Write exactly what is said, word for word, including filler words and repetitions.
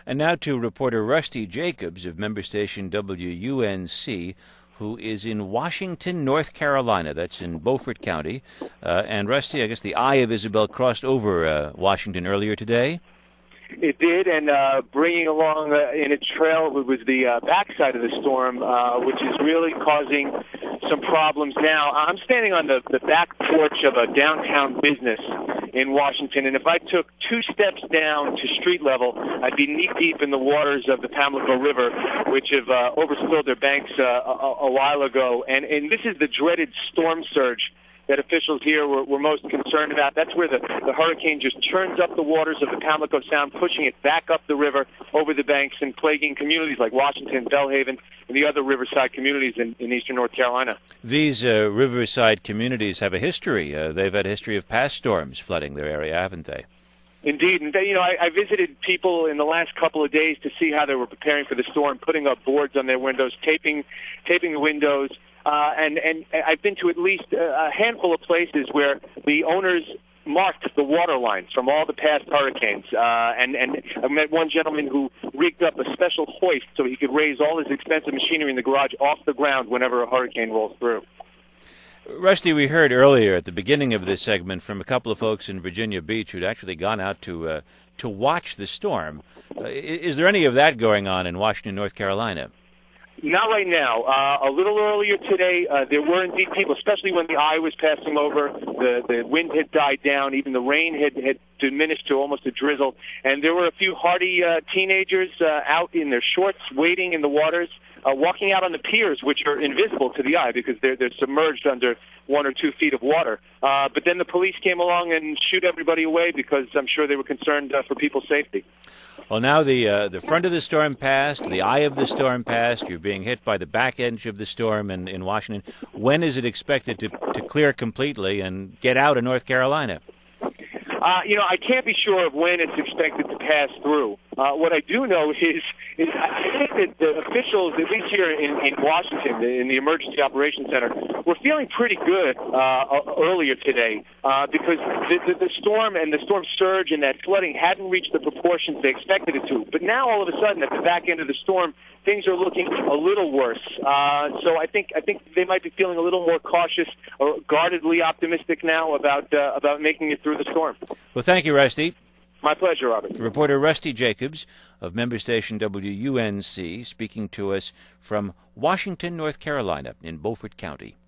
And now to reporter Rusty Jacobs of member station W U N C, who is in Washington, North Carolina. That's in Beaufort County. Uh, and Rusty, I guess the eye of Isabel crossed over uh, Washington earlier today. It did, and uh, bringing along uh, in its trail was the uh, backside of the storm, uh, which is really causing some problems now. I'm standing on the, the back porch of a downtown business in Washington, and if I took two steps down to street level, I'd be knee-deep in the waters of the Pamlico River, which have uh, overspilled their banks uh, a, a while ago. And, and this is the dreaded storm surge that officials here were, were most concerned about. That's where the, the hurricane just churns up the waters of the Pamlico Sound, pushing it back up the river over the banks and plaguing communities like Washington, Belhaven, and the other riverside communities in, in eastern North Carolina. These uh, riverside communities have a history. Uh, they've had a history of past storms flooding their area, haven't they? Indeed. And, you know, I, I visited people in the last couple of days to see how they were preparing for the storm, putting up boards on their windows, taping, taping the windows. Uh, and, and I've been to at least a handful of places where the owners marked the water lines from all the past hurricanes. Uh, and, and I met one gentleman who rigged up a special hoist so he could raise all his expensive machinery in the garage off the ground whenever a hurricane rolls through. Rusty, we heard earlier at the beginning of this segment from a couple of folks in Virginia Beach who'd actually gone out to uh, to watch the storm. Uh, is there any of that going on in Washington, North Carolina? Not right now. Uh, a little earlier today, uh, there were indeed people, especially when the eye was passing over, the, the wind had died down, even the rain had, had diminished to almost a drizzle, and there were a few hardy uh, teenagers uh, out in their shorts waiting in the waters, uh, walking out on the piers, which are invisible to the eye because they're, they're submerged under one or two feet of water. Uh, but then the police came along and shooed everybody away because I'm sure they were concerned uh, for people's safety. Well, now the uh, the front of the storm passed, the eye of the storm passed. You're being hit by the back edge of the storm in, in Washington. When is it expected to, to clear completely and get out of North Carolina? Uh, you know, I can't be sure of when it's expected to pass through. Uh, what I do know is, is I think that the officials, at least here in, in Washington, in the Emergency Operations Center, were feeling pretty good uh, earlier today uh, because the, the, the storm and the storm surge and that flooding hadn't reached the proportions they expected it to. But now, all of a sudden, at the back end of the storm, things are looking a little worse. Uh, so I think I think they might be feeling a little more cautious or guardedly optimistic now about uh, about making it through the storm. Well, thank you, Rusty. My pleasure, Robert. Reporter Rusty Jacobs of member station W U N C speaking to us from Washington, North Carolina in Beaufort County.